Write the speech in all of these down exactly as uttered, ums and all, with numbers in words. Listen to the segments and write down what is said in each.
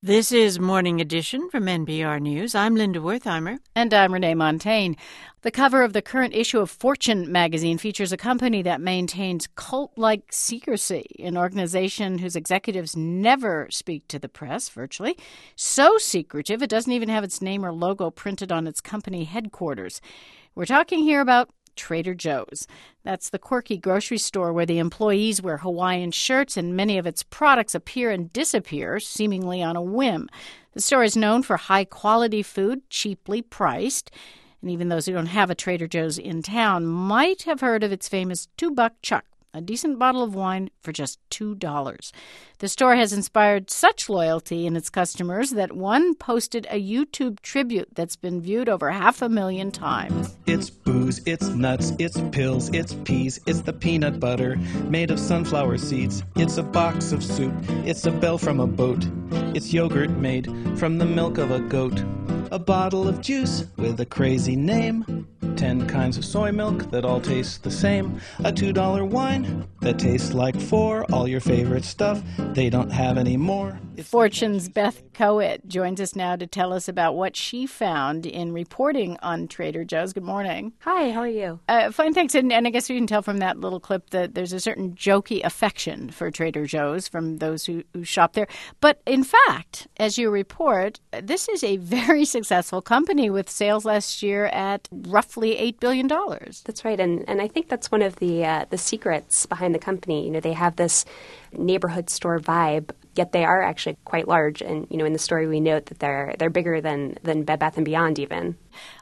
This is Morning Edition from N P R News. I'm Linda Wertheimer. And I'm Renee Montaigne. The cover of the current issue of Fortune magazine features a company that maintains cult-like secrecy, an organization whose executives never speak to the press, virtually. So secretive, it doesn't even have its name or logo printed on its company headquarters. We're talking here about Trader Joe's. That's the quirky grocery store where the employees wear Hawaiian shirts and many of its products appear and disappear, seemingly on a whim. The store is known for high-quality food, cheaply priced, and even those who don't have a Trader Joe's in town might have heard of its famous two-buck chuck, a decent bottle of wine for just two dollars. The store has inspired such loyalty in its customers that one posted a YouTube tribute that's been viewed over half a million times. It's booze, it's nuts, it's pills, it's peas, it's the peanut butter made of sunflower seeds. It's a box of soup, it's a bell from a boat. It's yogurt made from the milk of a goat. A bottle of juice with a crazy name. Ten kinds of soy milk that all taste the same. A two dollar wine that tastes like four. All your favorite stuff they don't have anymore. Fortune's Beth Coet joins us now to tell us about what she found in reporting on Trader Joe's. Good morning. Hi, how are you? Uh, fine, thanks. And, and I guess you can tell from that little clip that there's a certain jokey affection for Trader Joe's from those who, who shop there. But in fact, as you report, this is a very successful company with sales last year at roughly eight billion dollars. That's right. And and I think that's one of the uh, the secrets behind the company. You know, they have this neighborhood store vibe, yet they are actually quite large. And, you know, in the story we note that they're they're bigger than, than Bed Bath and Beyond even.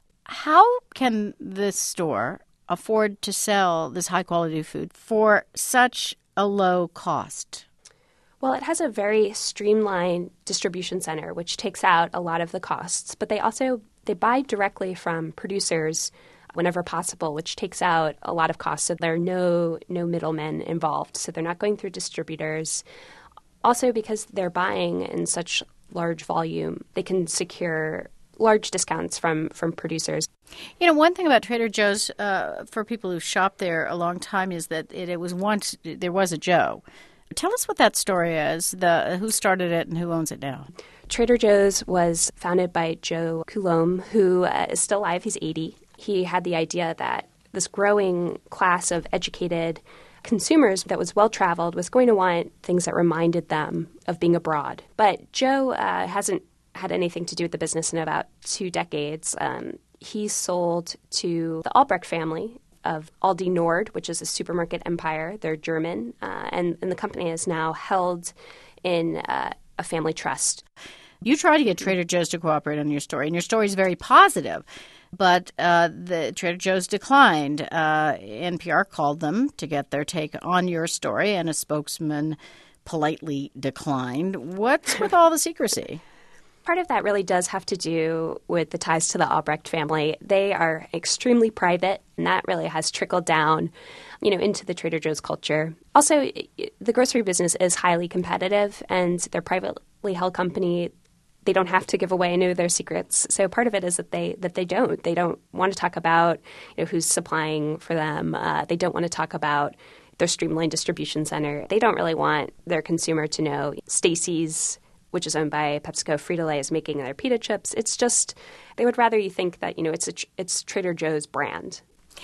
How can this store afford to sell this high-quality food for such a low cost? Well, it has a very streamlined distribution center, which takes out a lot of the costs. But they also they buy directly from producers whenever possible, which takes out a lot of costs. So there are no no middlemen involved. So they're not going through distributors. Also, because they're buying in such large volume, they can secure large discounts from, from producers. You know, one thing about Trader Joe's uh, for people who've shopped there a long time is that it, it was once, there was a Joe. Tell us what that story is, the who started it and who owns it now. Trader Joe's was founded by Joe Coulombe, who uh, is still alive. He's eighty. He had the idea that this growing class of educated consumers that was well-traveled was going to want things that reminded them of being abroad. But Joe uh, hasn't had anything to do with the business in about two decades. Um, he sold to the Albrecht family of Aldi Nord, which is a supermarket empire. They're German, uh, and, and the company is now held in uh, a family trust. You try to get Trader Joe's to cooperate on your story, and your story is very positive. But uh, the Trader Joe's declined. Uh, N P R called them to get their take on your story, and a spokesman politely declined. What's with all the secrecy? Part of that really does have to do with the ties to the Albrecht family. They are extremely private, and that really has trickled down, you know, into the Trader Joe's culture. Also, the grocery business is highly competitive, and they're a privately held company. They don't have to give away any of their secrets. So part of it is that they that they don't. They don't want to talk about, you know, who's supplying for them. Uh, they don't want to talk about their streamlined distribution center. They don't really want their consumer to know Stacy's, which is owned by PepsiCo, Frito-Lay, is making their pita chips. It's just, they would rather you think that, you know, it's a, it's Trader Joe's brand.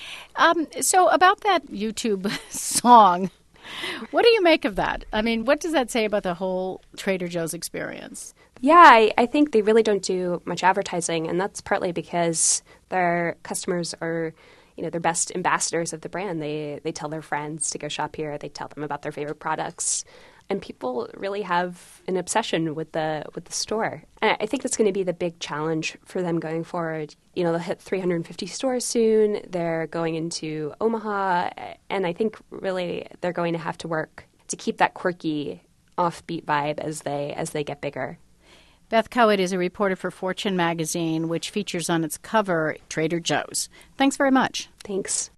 Um, so about that YouTube song, what do you make of that? I mean, what does that say about the whole Trader Joe's experience? Yeah, I, I think they really don't do much advertising, and that's partly because their customers are, you know, their best ambassadors of the brand. They they tell their friends to go shop here. They tell them about their favorite products. And people really have an obsession with the with the store. And I think that's going to be the big challenge for them going forward. You know, they'll hit three hundred fifty stores soon. They're going into Omaha. And I think really they're going to have to work to keep that quirky, offbeat vibe as they as they get bigger. Beth Coet is a reporter for Fortune magazine, which features on its cover Trader Joe's. Thanks very much. Thanks.